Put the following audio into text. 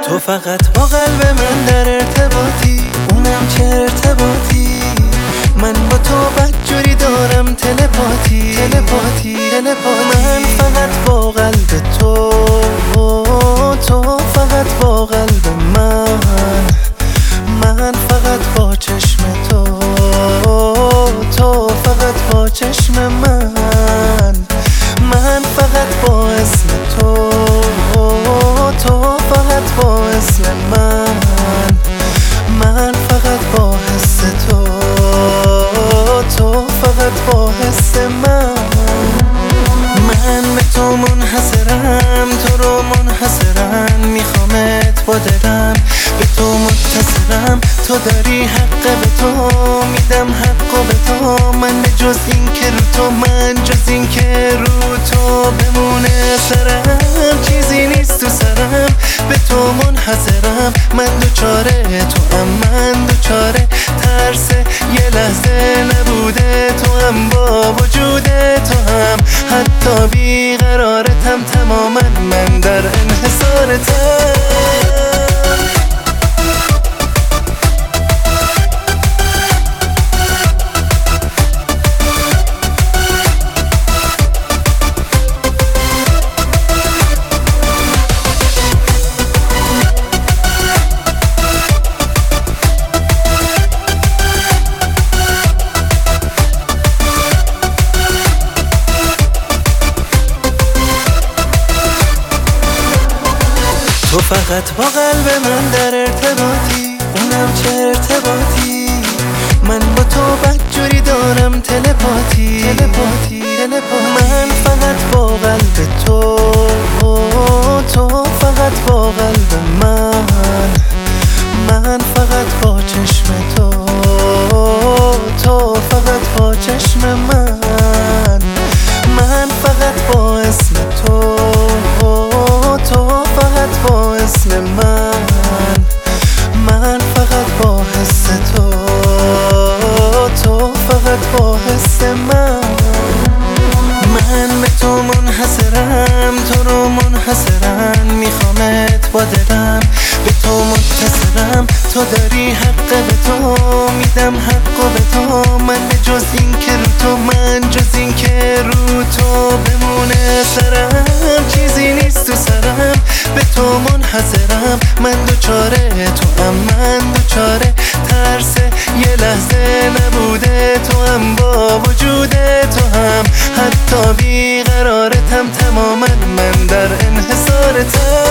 تو فقط با قلب من در ارتباطی، اونم چه ارتباطی. من با تو بدجوری دارم تلپاتی. من فقط با قلب تو، تو فقط با قلب من فقط با چشم تو، تو فقط با چشم من فقط با اسم تو، تو فقط با اسم من فقط با حس تو، تو فقط با حس من به تو منحصرم، تو رو منحصرم، میخوامت با دلم، به تو متصلم. تو داری حق، به تو میدم حق و به تو. من جز این که رو تو، من جز این که رو تو بمونه سرم، چیزی نیست تو سرم. به تو منحصرم، من دوچاره تو هم، من دوچاره ترس یه لحظه نبوده تو هم، با وجود تو هم حتی بیقرارتم تماما، من در انحصارتم. تو فقط با قلب من در ارتباطی، اونم چه ارتباطی. من با تو بدجوری دارم تلپاتی. من فقط با قلب تو، تو فقط با قلب من فقط با چشم تو، تو فقط با چشم من فقط با اسم تو، تو فقط با اسم من فقط با حس تو، تو فقط با حس من به تو منحصرم، تو رو منحصرم، میخوامت با دلم، به تو متصلم. تو داری حق، به تو میدم حق و به تو. من جز این که رو تو، من جز این که رو تو بمونه سرم، چیزی نیست تو سرم. به تو منحصرم، من دوچاره تو هم، من دوچاره ترس یه لحظه نبوده تو هم، با وجود تو هم حتی بیقرارتم تماما، من در انحصارتم.